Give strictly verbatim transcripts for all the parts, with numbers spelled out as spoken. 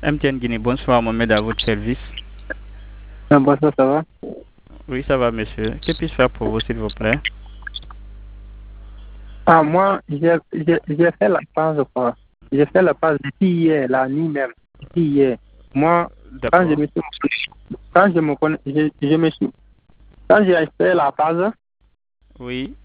M T N Guinée, bonsoir Mohamed, à votre service. Ah, bonsoir, ça va? Oui, ça va, monsieur. Que puis-je faire pour vous, s'il vous plaît? Ah, moi, j'ai j'ai- j'ai fait la pause, quoi. J'ai fait la pause depuis hier, la nuit même. Depuis hier. Moi, quand je D'accord. me suis, quand je me connais, je, je me suis, quand j'ai fait la pause, Oui,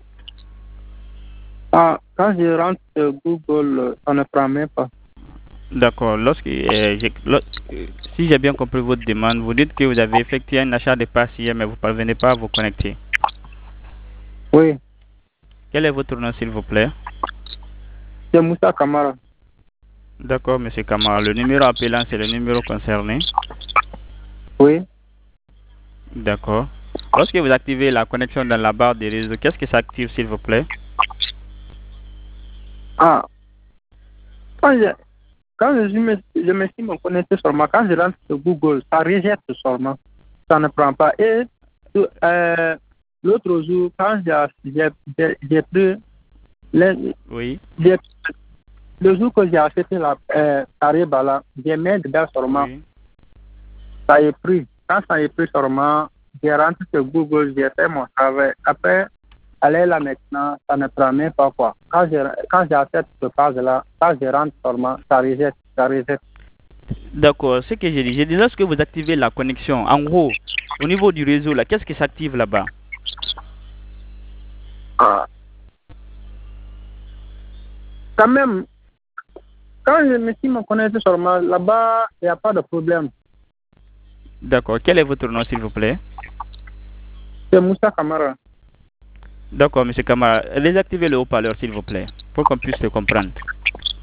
ah, quand je rentre sur Google, ça ne prend même pas. d'accord. Lorsque, euh, j'ai- lo- euh, si j'ai bien compris votre demande, vous dites que vous avez effectué un achat de passe hier, mais vous ne parvenez pas à vous connecter. Oui, Quel est votre nom, s'il vous plaît? c'est Moussa Kamara. D'accord, monsieur Kamara. Le numéro appelant, c'est le numéro concerné. Oui. D'accord. Lorsque vous activez la connexion dans la barre des réseaux, qu'est-ce qui s'active, s'il vous plaît? Ah, quand je, quand je me, je me suis me connecté seulement, quand je rentre sur Google, ça rejette seulement. Ça ne prend pas. Et euh, l'autre jour, quand j'ai j'ai- j'ai- j'ai pris le, Oui, j'ai- le jour que j'ai acheté la euh, Tariba là, j'ai mis dedans seulement, oui. ça est pris. Quand ça est pris seulement, j'ai rentré sur Google, j'ai fait mon travail. Après, aller là maintenant, ça ne prend même pas quoi. Quand je, quand j'achète cette phase là, quand je rentre seulement, ça rejette, ça rejette. D'accord, ce que j'ai dit, j'ai dit lorsque vous activez la connexion, en gros, au niveau du réseau, là, qu'est-ce qui s'active là-bas? Ah, quand même, quand je me suis me connecté seulement, là-bas, il n'y a pas de problème. D'accord, quel est votre nom, s'il vous plaît? C'est Moussa Kamara. D'accord, monsieur Kamara, désactivez le haut-parleur, s'il vous plaît, pour qu'on puisse le comprendre.